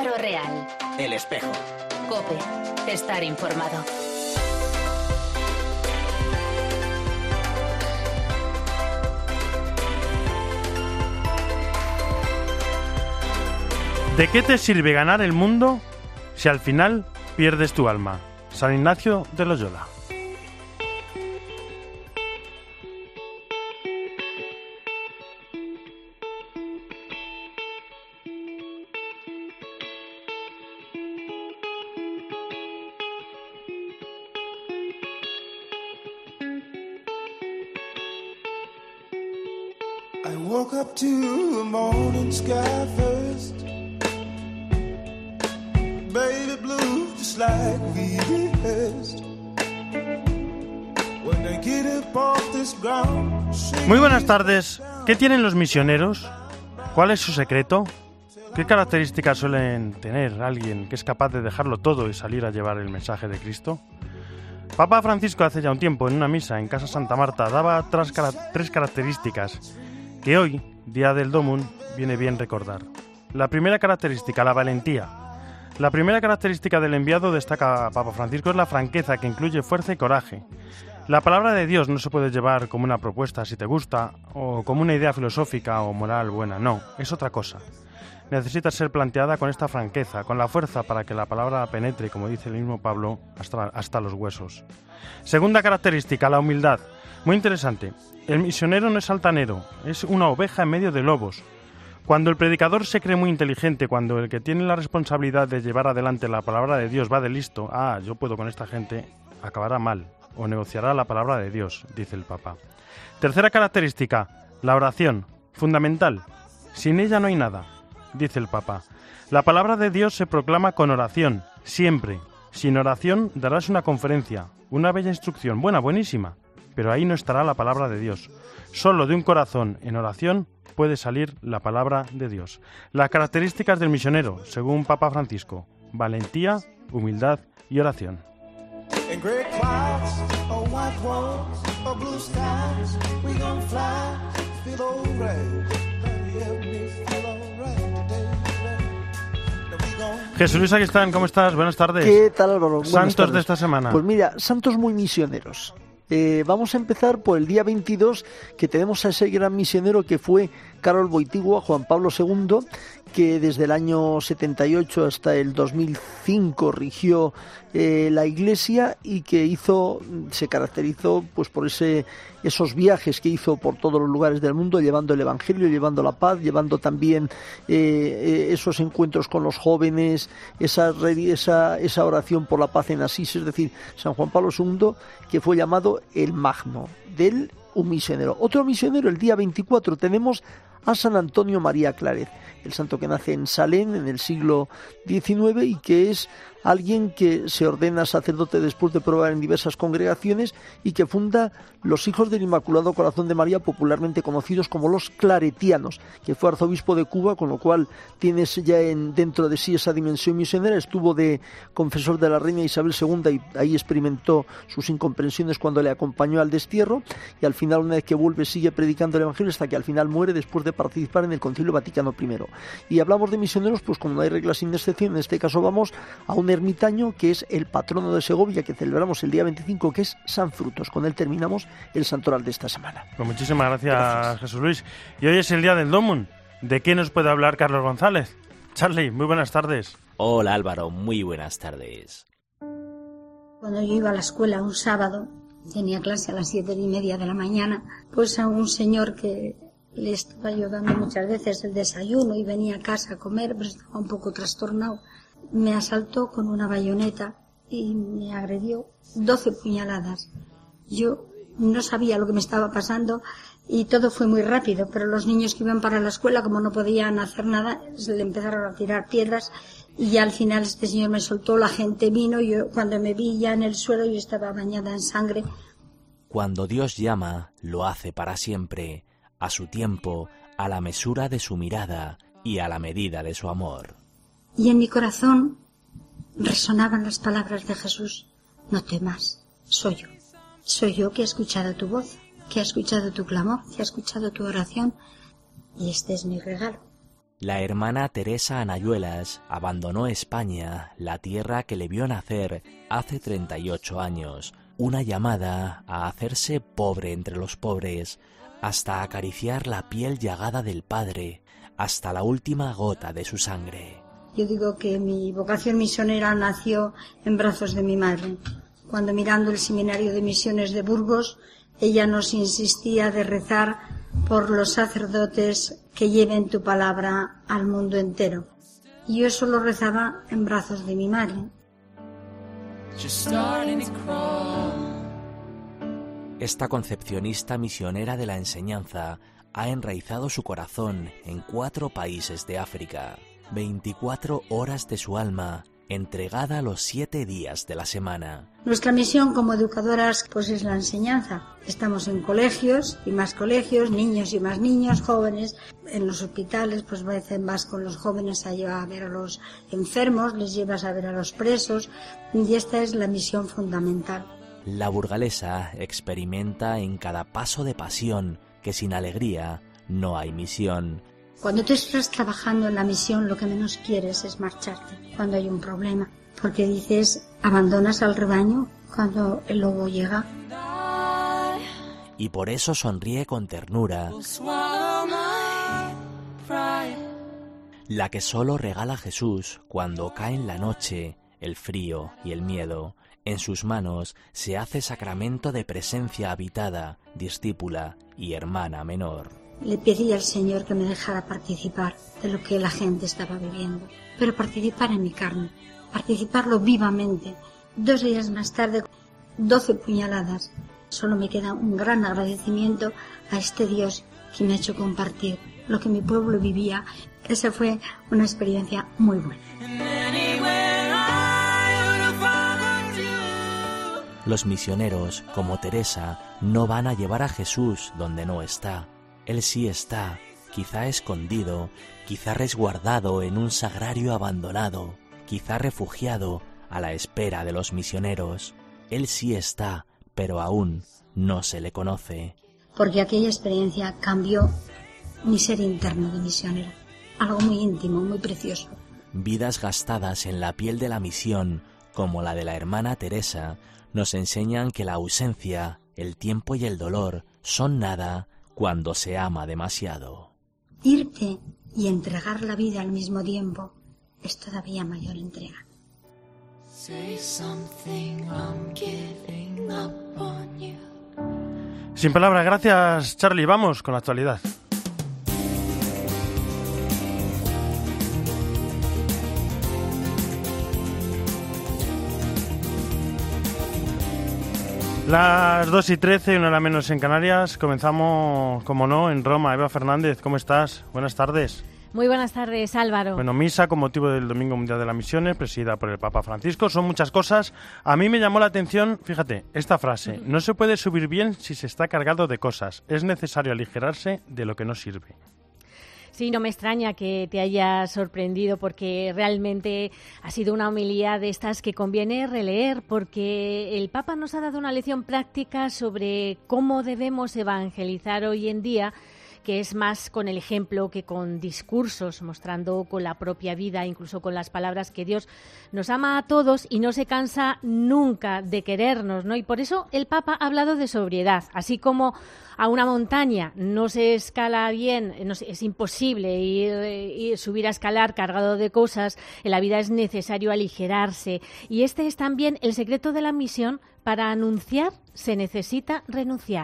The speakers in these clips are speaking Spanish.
Álvaro Real. El Espejo. COPE. Estar informado. ¿De qué te sirve ganar el mundo si al final pierdes tu alma? San Ignacio de Loyola. I woke up to the morning sky first, baby blue just like we rehearsed. When I get up off this ground. Muy buenas tardes. ¿Qué tienen los misioneros? ¿Cuál es su secreto? ¿Qué características suelen tener alguien que es capaz de dejarlo todo y salir a llevar el mensaje de Cristo? Papa Francisco hace ya un tiempo en una misa en Casa Santa Marta daba tres características que hoy, día del Domum, viene bien recordar. La primera característica, la valentía. La primera característica del enviado, destaca Papa Francisco, es la franqueza, que incluye fuerza y coraje. La palabra de Dios no se puede llevar como una propuesta si te gusta, o como una idea filosófica o moral buena, no, es otra cosa. Necesita ser planteada con esta franqueza, con la fuerza para que la palabra penetre, como dice el mismo Pablo, hasta los huesos. Segunda característica, la humildad. Muy interesante. El misionero no es altanero, es una oveja en medio de lobos. Cuando el predicador se cree muy inteligente, cuando el que tiene la responsabilidad de llevar adelante la palabra de Dios va de listo, yo puedo con esta gente, acabará mal, o negociará la palabra de Dios, dice el Papa. Tercera característica, la oración, fundamental. Sin ella no hay nada, dice el Papa. La palabra de Dios se proclama con oración, siempre. Sin oración darás una conferencia, una bella instrucción, buenísima, pero ahí no estará la palabra de Dios. Solo de un corazón en oración puede salir la palabra de Dios. Las características del misionero, según Papa Francisco: valentía, humildad y oración. Jesús Luis Aquistán, ¿cómo estás? Buenas tardes. ¿Qué tal, Álvaro? Santos de esta semana. Pues mira, santos muy misioneros. Vamos a empezar por el día 22, que tenemos a ese gran misionero que fue Karol Wojtyła, Juan Pablo II, que desde el año 78 hasta el 2005 rigió la Iglesia y que se caracterizó pues por esos viajes que hizo por todos los lugares del mundo, llevando el Evangelio, llevando la paz, llevando también esos encuentros con los jóvenes, esa oración por la paz en Asís. Es decir, San Juan Pablo II, que fue llamado el Magno, un misionero. Otro misionero, el día 24, tenemos a San Antonio María Claret, el santo que nace en Salén en el siglo XIX y que es alguien que se ordena sacerdote después de probar en diversas congregaciones y que funda los Hijos del Inmaculado Corazón de María, popularmente conocidos como los claretianos, que fue arzobispo de Cuba, con lo cual tienes ya dentro de sí esa dimensión misionera. Estuvo de confesor de la reina Isabel II y ahí experimentó sus incomprensiones cuando le acompañó al destierro, y al final, una vez que vuelve, sigue predicando el Evangelio hasta que al final muere después de participar en el Concilio Vaticano I. Y hablamos de misioneros, pues como no hay reglas sin excepción, en este caso vamos a un ermitaño que es el patrono de Segovia, que celebramos el día 25, que es San Frutos. Con él terminamos el santoral de esta semana. Pues muchísimas gracias, Jesús Luis. Y hoy es el día del Domum. ¿De qué nos puede hablar Carlos González? Charlie, muy buenas tardes. Hola Álvaro, muy buenas tardes. Cuando yo iba a la escuela un sábado, tenía clase a las 7:30 de la mañana, pues a un señor que le estaba yo dando muchas veces el desayuno y venía a casa a comer, pero estaba un poco trastornado, me asaltó con una bayoneta y me agredió 12 puñaladas. Yo no sabía lo que me estaba pasando y todo fue muy rápido, pero los niños que iban para la escuela, como no podían hacer nada, se le empezaron a tirar piedras y ya al final este señor me soltó, la gente vino, yo cuando me vi ya en el suelo yo estaba bañada en sangre. Cuando Dios llama, lo hace para siempre, a su tiempo, a la mesura de su mirada y a la medida de su amor. Y en mi corazón resonaban las palabras de Jesús: no temas, soy yo que he escuchado tu voz, que he escuchado tu clamor, que he escuchado tu oración, y este es mi regalo. La hermana Teresa Anayuelas abandonó España, la tierra que le vio nacer hace 38 años, una llamada a hacerse pobre entre los pobres, hasta acariciar la piel llagada del Padre, hasta la última gota de su sangre. Yo digo que mi vocación misionera nació en brazos de mi madre, cuando mirando el seminario de misiones de Burgos, ella nos insistía de rezar por los sacerdotes que lleven tu palabra al mundo entero. Y yo eso lo rezaba en brazos de mi madre. Esta concepcionista misionera de la enseñanza ha enraizado su corazón en 4 países de África, 24 horas de su alma, entregada los 7 días de la semana. Nuestra misión como educadoras pues es la enseñanza. Estamos en colegios y más colegios, niños y más niños, jóvenes. En los hospitales pues a veces vas con los jóvenes a llevar a ver a los enfermos, les llevas a ver a los presos, y esta es la misión fundamental. La burgalesa experimenta en cada paso de pasión que sin alegría no hay misión. Cuando tú estás trabajando en la misión, lo que menos quieres es marcharte cuando hay un problema, porque dices, abandonas al rebaño cuando el lobo llega. Y por eso sonríe con ternura, la que solo regala Jesús cuando caen la noche, el frío y el miedo. En sus manos se hace sacramento de presencia habitada, discípula y hermana menor. Le pedí al Señor que me dejara participar de lo que la gente estaba viviendo, pero participar en mi carne, participarlo vivamente. 2 días más tarde, 12 puñaladas. Solo me queda un gran agradecimiento a este Dios que me ha hecho compartir lo que mi pueblo vivía. Esa fue una experiencia muy buena. Los misioneros, como Teresa, no van a llevar a Jesús donde no está. Él sí está, quizá escondido, quizá resguardado en un sagrario abandonado, quizá refugiado a la espera de los misioneros. Él sí está, pero aún no se le conoce. Porque aquella experiencia cambió mi ser interno de misionera. Algo muy íntimo, muy precioso. Vidas gastadas en la piel de la misión, como la de la hermana Teresa, nos enseñan que la ausencia, el tiempo y el dolor son nada cuando se ama demasiado. Irte y entregar la vida al mismo tiempo es todavía mayor entrega. Sin palabras, gracias Charlie. Vamos con la actualidad. Las 2:13, 1 hora menos en Canarias. Comenzamos, como no, en Roma. Eva Fernández, ¿cómo estás? Buenas tardes. Muy buenas tardes, Álvaro. Bueno, misa con motivo del Domingo Mundial de las Misiones, presidida por el Papa Francisco. Son muchas cosas. A mí me llamó la atención, fíjate, esta frase. No se puede subir bien si se está cargado de cosas. Es necesario aligerarse de lo que no sirve. Sí, no me extraña que te haya sorprendido porque realmente ha sido una homilía de estas que conviene releer porque el Papa nos ha dado una lección práctica sobre cómo debemos evangelizar hoy en día, que es más con el ejemplo que con discursos, mostrando con la propia vida, incluso con las palabras, que Dios nos ama a todos y no se cansa nunca de querernos, ¿no? Y por eso el Papa ha hablado de sobriedad, así como a una montaña no se escala bien, es imposible ir subir a escalar cargado de cosas, en la vida es necesario aligerarse. Y este es también el secreto de la misión: para anunciar se necesita renunciar.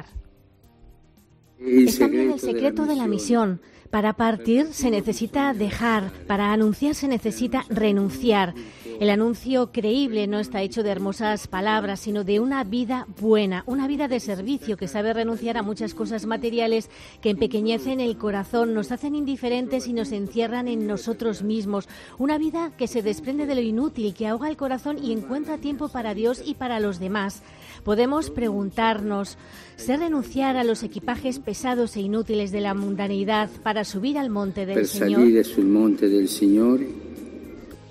Es también el secreto de la misión. Para partir se necesita dejar, para anunciar se necesita renunciar. El anuncio creíble no está hecho de hermosas palabras, sino de una vida buena, una vida de servicio que sabe renunciar a muchas cosas materiales que empequeñecen el corazón, nos hacen indiferentes y nos encierran en nosotros mismos. Una vida que se desprende de lo inútil, que ahoga el corazón y encuentra tiempo para Dios y para los demás. Podemos preguntarnos, ¿sé renunciar a los equipajes pesados e inútiles de la mundanidad para subir al monte del Señor?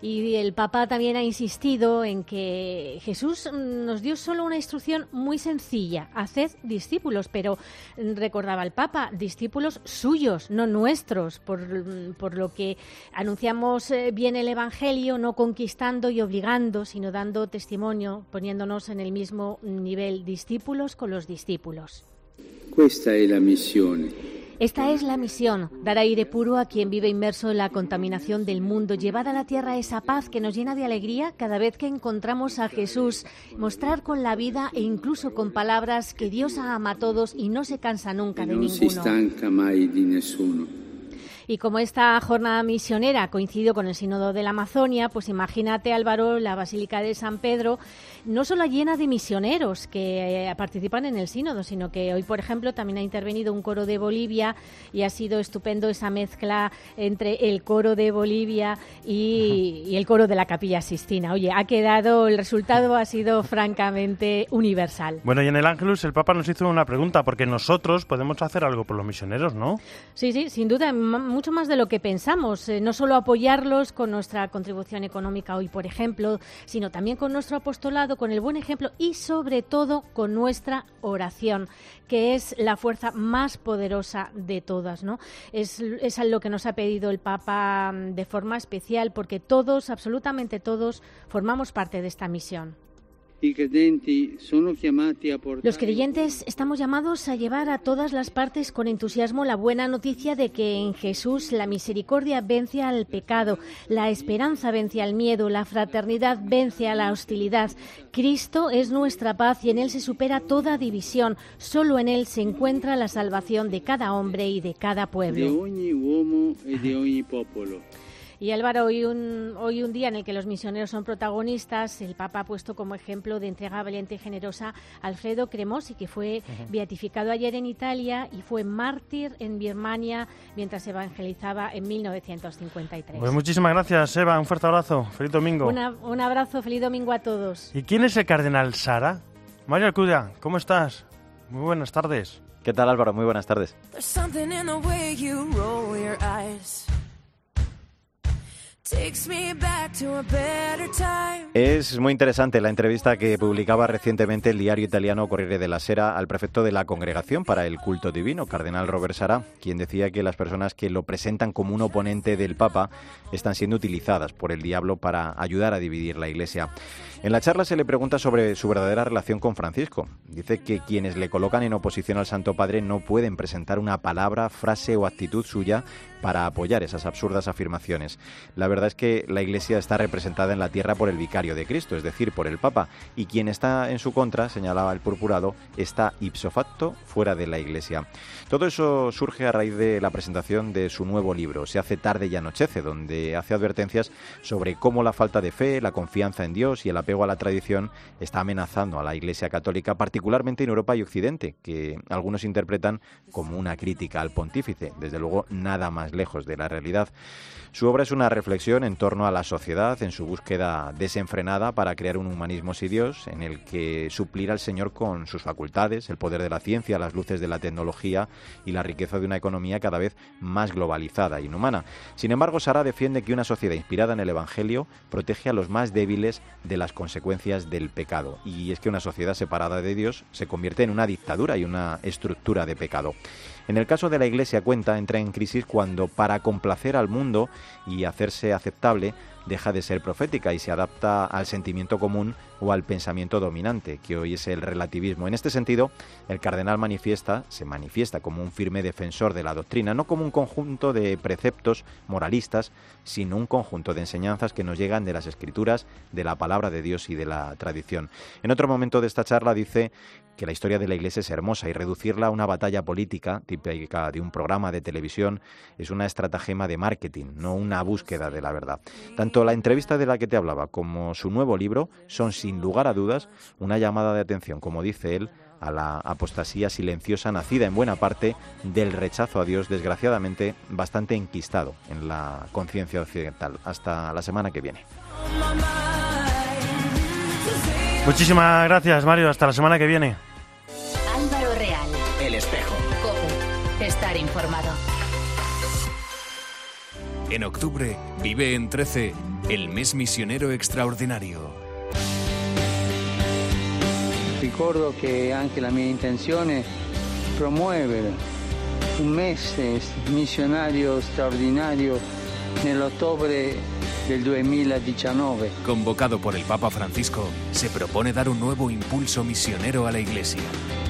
Y el Papa también ha insistido en que Jesús nos dio solo una instrucción muy sencilla: haced discípulos, pero recordaba el Papa, discípulos suyos, no nuestros, por lo que anunciamos bien el Evangelio, no conquistando y obligando, sino dando testimonio, poniéndonos en el mismo nivel, discípulos con los discípulos. Esta es la misión. Esta es la misión, dar aire puro a quien vive inmerso en la contaminación del mundo, llevar a la tierra esa paz que nos llena de alegría cada vez que encontramos a Jesús, mostrar con la vida e incluso con palabras que Dios ama a todos y no se cansa nunca de ninguno. No se stanca mai di nessuno. Y como esta jornada misionera coincidió con el Sínodo de la Amazonia, pues imagínate, Álvaro, la Basílica de San Pedro no solo llena de misioneros que participan en el Sínodo, sino que hoy, por ejemplo, también ha intervenido un coro de Bolivia y ha sido estupendo esa mezcla entre el coro de Bolivia y el coro de la Capilla Sixtina. Oye, el resultado ha sido francamente universal. Bueno, y en el Ángelus el Papa nos hizo una pregunta, porque nosotros podemos hacer algo por los misioneros, ¿no? Sí, sin duda, mucho más de lo que pensamos. No solo apoyarlos con nuestra contribución económica hoy, por ejemplo, sino también con nuestro apostolado, con el buen ejemplo y, sobre todo, con nuestra oración, que es la fuerza más poderosa de todas, ¿no? Es lo que nos ha pedido el Papa de forma especial, porque todos, absolutamente todos, formamos parte de esta misión. Los creyentes estamos llamados a llevar a todas las partes con entusiasmo la buena noticia de que en Jesús la misericordia vence al pecado, la esperanza vence al miedo, la fraternidad vence a la hostilidad. Cristo es nuestra paz y en Él se supera toda división. Solo en Él se encuentra la salvación de cada hombre y de cada pueblo. De ogni uomo e de ogni popolo. Y Álvaro, hoy un día en el que los misioneros son protagonistas, el Papa ha puesto como ejemplo de entrega valiente y generosa a Alfredo Cremosi, que fue beatificado ayer en Italia y fue mártir en Birmania mientras evangelizaba en 1953. Pues muchísimas gracias, Eva. Un fuerte abrazo. Feliz domingo. Un abrazo, feliz domingo a todos. ¿Y quién es el cardenal Sara? Mario Alcudia, ¿cómo estás? Muy buenas tardes. ¿Qué tal, Álvaro? Muy buenas tardes. Es muy interesante la entrevista que publicaba recientemente el diario italiano Corriere della Sera al prefecto de la Congregación para el Culto Divino, cardenal Robert Sarà, quien decía que las personas que lo presentan como un oponente del Papa están siendo utilizadas por el diablo para ayudar a dividir la Iglesia. En la charla se le pregunta sobre su verdadera relación con Francisco. Dice que quienes le colocan en oposición al Santo Padre no pueden presentar una palabra, frase o actitud suya para apoyar esas absurdas afirmaciones. La verdad es que la Iglesia está representada en la tierra por el vicario de Cristo, es decir, por el Papa, y quien está en su contra, señalaba el purpurado, está ipso facto fuera de la Iglesia. Todo eso surge a raíz de la presentación de su nuevo libro, Se hace tarde y anochece, donde hace advertencias sobre cómo la falta de fe, la confianza en Dios y el apego a la tradición está amenazando a la Iglesia católica, particularmente en Europa y Occidente, que algunos interpretan como una crítica al pontífice, desde luego nada más lejos de la realidad. Su obra es una reflexión en torno a la sociedad, en su búsqueda desenfrenada para crear un humanismo sin Dios, en el que suplir al Señor con sus facultades, el poder de la ciencia, las luces de la tecnología y la riqueza de una economía cada vez más globalizada e inhumana. Sin embargo, Sarà defiende que una sociedad inspirada en el Evangelio protege a los más débiles de las consecuencias del pecado. Y es que una sociedad separada de Dios se convierte en una dictadura y una estructura de pecado. En el caso de la Iglesia, entra en crisis cuando, para complacer al mundo y hacerse aceptable, deja de ser profética y se adapta al sentimiento común o al pensamiento dominante, que hoy es el relativismo. En este sentido, el cardenal se manifiesta como un firme defensor de la doctrina, no como un conjunto de preceptos moralistas, sino un conjunto de enseñanzas que nos llegan de las Escrituras, de la palabra de Dios y de la tradición. En otro momento de esta charla dice que la historia de la Iglesia es hermosa y reducirla a una batalla política típica de un programa de televisión es una estratagema de marketing, no una búsqueda de la verdad. Tanto la entrevista de la que te hablaba como su nuevo libro son, sin lugar a dudas, una llamada de atención, como dice él, a la apostasía silenciosa nacida en buena parte del rechazo a Dios, desgraciadamente bastante enquistado en la conciencia occidental. Hasta la semana que viene. Muchísimas gracias, Mario. Hasta la semana que viene. Álvaro Real. El Espejo. COPE. Estar informado. En octubre, vive en 13 El mes misionero extraordinario. Ricordo che anche la mia intenzione è promuovere un mese missionario straordinario nell'ottobre del 2019. Convocado por el Papa Francisco, se propone dar un nuevo impulso misionero a la Iglesia.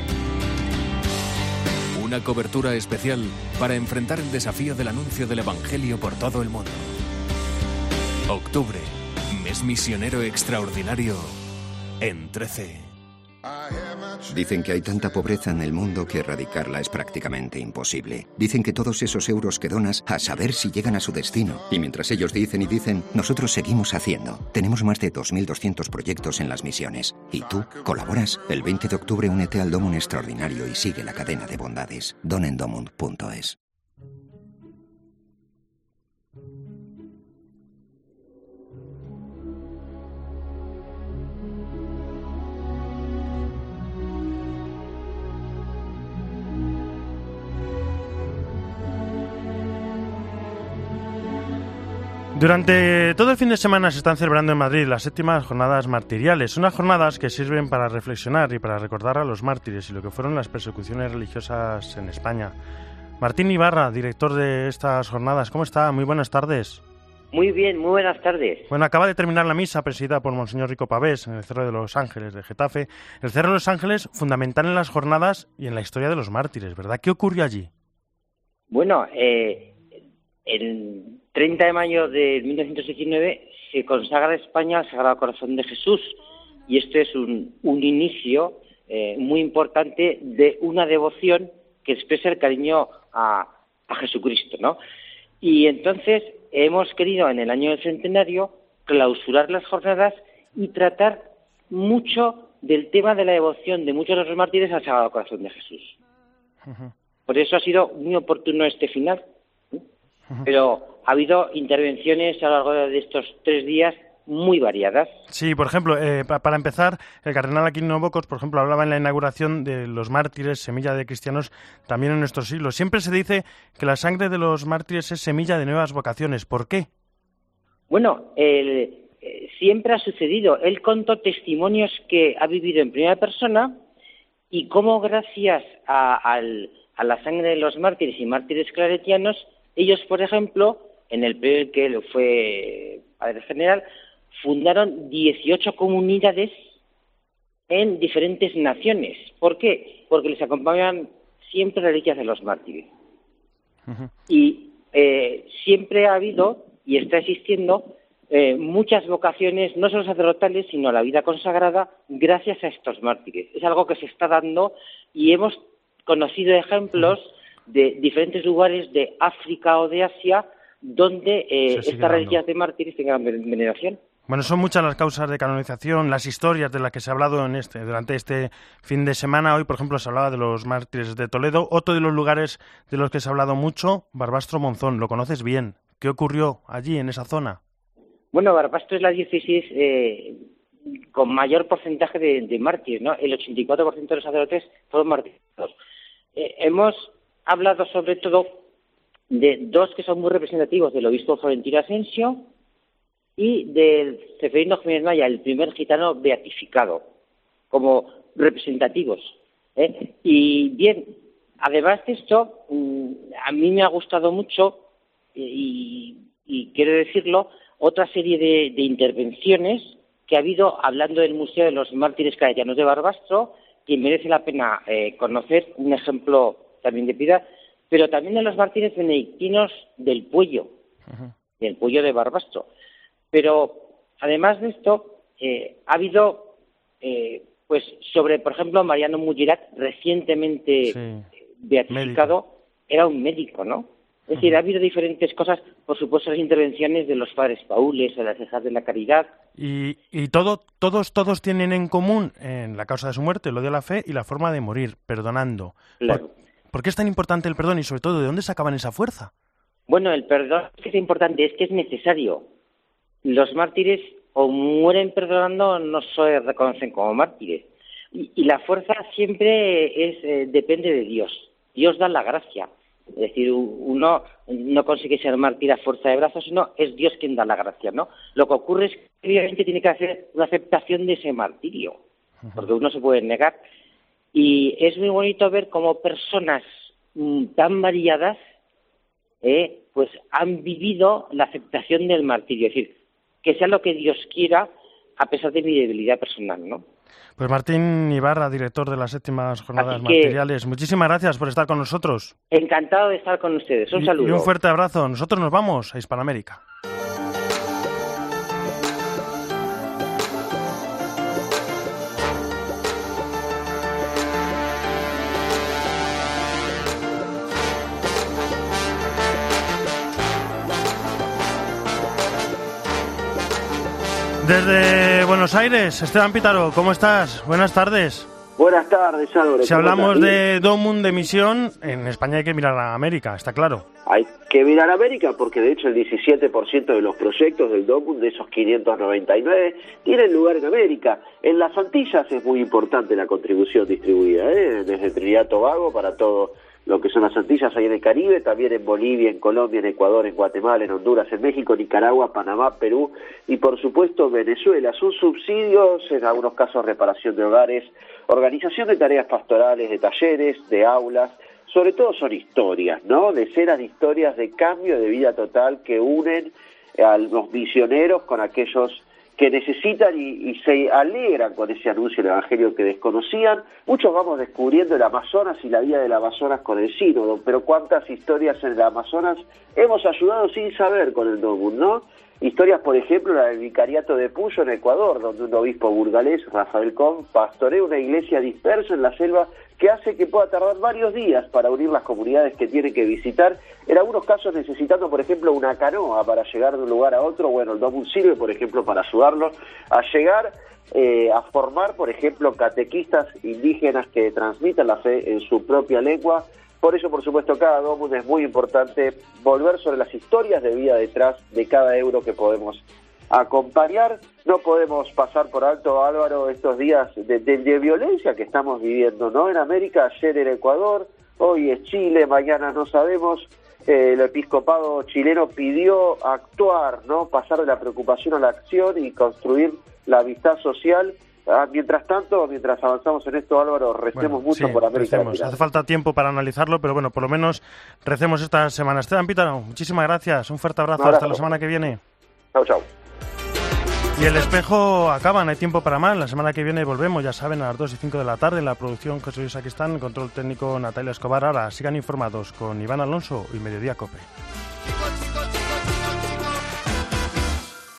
Una cobertura especial para enfrentar el desafío del anuncio del Evangelio por todo el mundo. Octubre, mes misionero extraordinario en 13. Dicen que hay tanta pobreza en el mundo que erradicarla es prácticamente imposible. Dicen que todos esos euros que donas, a saber si llegan a su destino. Y mientras ellos dicen y dicen, nosotros seguimos haciendo. Tenemos más de 2.200 proyectos en las misiones. ¿Y tú colaboras? El 20 de octubre únete al Domum Extraordinario y sigue la cadena de bondades. donendomum.es. Durante todo el fin de semana se están celebrando en Madrid las 7ª jornadas martiriales, unas jornadas que sirven para reflexionar y para recordar a los mártires y lo que fueron las persecuciones religiosas en España. Martín Ibarra, director de estas jornadas, ¿cómo está? Muy buenas tardes. Muy bien, muy buenas tardes. Bueno, acaba de terminar la misa presidida por Monseñor Rico Pavés en el Cerro de los Ángeles de Getafe. El Cerro de los Ángeles, fundamental en las jornadas y en la historia de los mártires, ¿verdad? ¿Qué ocurrió allí? Bueno, el 30 de mayo de 1919 se consagra España al Sagrado Corazón de Jesús y este es un inicio muy importante de una devoción que expresa el cariño a Jesucristo, ¿no? Y entonces hemos querido en el año del centenario clausurar las jornadas y tratar mucho del tema de la devoción de muchos de los mártires al Sagrado Corazón de Jesús. Uh-huh. Por eso ha sido muy oportuno este final. Pero ha habido intervenciones a lo largo de estos 3 días muy variadas. Sí, por ejemplo, para empezar, el cardenal Aquilino Bocos, por ejemplo, hablaba en la inauguración de los mártires, semilla de cristianos también en nuestro siglo. Siempre se dice que la sangre de los mártires es semilla de nuevas vocaciones. ¿Por qué? Bueno, siempre ha sucedido. Él contó testimonios que ha vivido en primera persona y cómo gracias a la sangre de los mártires y mártires claretianos, ellos, por ejemplo, en el periodo que él fue padre general, fundaron 18 comunidades en diferentes naciones. ¿Por qué? Porque les acompañaban siempre reliquias de los mártires. Uh-huh. Y siempre ha habido, y está existiendo, muchas vocaciones, no solo sacerdotales, sino a la vida consagrada, gracias a estos mártires. Es algo que se está dando y hemos conocido ejemplos de diferentes lugares de África o de Asia donde estas reliquias de mártires tengan veneración. Bueno, son muchas las causas de canonización, las historias de las que se ha hablado durante este fin de semana. Hoy, por ejemplo, se hablaba de los mártires de Toledo. Otro de los lugares de los que se ha hablado mucho, Barbastro Monzón. Lo conoces bien. ¿Qué ocurrió allí, en esa zona? Bueno, Barbastro es la diócesis con mayor porcentaje de mártires, ¿no? El 84% de los sacerdotes fueron martirizados. Hemos hablado sobre todo de 2 que son muy representativos, del obispo Florentino Asensio y del Ceferino Jiménez Maya, el primer gitano beatificado, como representativos. Y bien, además de esto, a mí me ha gustado mucho, y quiero decirlo, otra serie de intervenciones que ha habido hablando del Museo de los Mártires Claretianos de Barbastro, que merece la pena conocer, un ejemplo también de piedad, pero también de los mártires benedictinos del Puello, uh-huh, del Puello de Barbastro. Pero además de esto, ha habido, pues sobre, por ejemplo, Mariano Mullerac, recientemente beatificado, médico. Era un médico, ¿no? Es decir, ha habido diferentes cosas, por supuesto, las intervenciones de los padres paules, de las hijas de la caridad. Y todos tienen en común en la causa de su muerte, el odio a la fe y la forma de morir, perdonando. Claro. ¿Por qué es tan importante el perdón y, sobre todo, de dónde sacaban esa fuerza? Bueno, el perdón es que es importante, es que es necesario. Los mártires o mueren perdonando o no se reconocen como mártires. Y la fuerza siempre depende de Dios. Dios da la gracia. Es decir, uno no consigue ser mártir a fuerza de brazos, sino es Dios quien da la gracia, ¿no? Lo que ocurre es que obviamente tiene que hacer una aceptación de ese martirio, porque uno se puede negar. Y es muy bonito ver cómo personas tan variadas pues han vivido la aceptación del martirio, es decir, que sea lo que Dios quiera a pesar de mi debilidad personal, ¿no? Pues Martín Ibarra, director de las 7ª Jornadas Martiriales, muchísimas gracias por estar con nosotros. Encantado de estar con ustedes. Un saludo. Y un fuerte abrazo. Nosotros nos vamos a Hispanoamérica. Desde Buenos Aires, Esteban Pítaro, ¿cómo estás? Buenas tardes. Buenas tardes, Álvaro. Si hablamos de DOMUN, de misión, en España hay que mirar a América, está claro. Hay que mirar a América porque de hecho el 17% de los proyectos del DOMUN, de esos 599, tienen lugar en América. En las Antillas es muy importante la contribución distribuida, desde Trinidad y Tobago para todo lo que son las Antillas ahí en el Caribe, también en Bolivia, en Colombia, en Ecuador, en Guatemala, en Honduras, en México, Nicaragua, Panamá, Perú y por supuesto Venezuela. Son subsidios, en algunos casos reparación de hogares, organización de tareas pastorales, de talleres, de aulas. Sobre todo son historias, ¿no? Decenas de historias de cambio de vida total que unen a los misioneros con aquellos que necesitan y se alegran con ese anuncio del Evangelio que desconocían. Muchos vamos descubriendo el Amazonas y la vida del Amazonas con el sínodo, pero cuántas historias en el Amazonas hemos ayudado sin saber con el DOMUN, ¿no? Historias, por ejemplo, la del vicariato de Puyo en Ecuador, donde un obispo burgalés, Rafael Con, pastorea una iglesia dispersa en la selva que hace que pueda tardar varios días para unir las comunidades que tienen que visitar, en algunos casos necesitando, por ejemplo, una canoa para llegar de un lugar a otro. Bueno, el DOMUN sirve, por ejemplo, para ayudarlos a llegar a formar, por ejemplo, catequistas indígenas que transmitan la fe en su propia lengua. Por eso, por supuesto, cada DOMUN es muy importante volver sobre las historias de vida detrás de cada euro que podemos acompañar. No podemos pasar por alto, Álvaro, estos días de violencia que estamos viviendo, ¿no? En América, ayer era Ecuador, hoy es Chile, mañana no sabemos. El episcopado chileno pidió actuar, ¿no? Pasar de la preocupación a la acción y construir la amistad social. Mientras tanto, mientras avanzamos en esto, Álvaro, recemos mucho por América Latina. Hace falta tiempo para analizarlo, pero bueno, por lo menos recemos esta semana. Esteban Pítaro, muchísimas gracias, un fuerte abrazo, hasta la semana que viene. Chao, chao. Y El Espejo acaba, no hay tiempo para más. La semana que viene volvemos, ya saben, a las 2 y 5 de la tarde. En la producción José Luis Sacristán, control técnico Natalia Escobar. Ahora sigan informados con Iván Alonso y Mediodía COPE.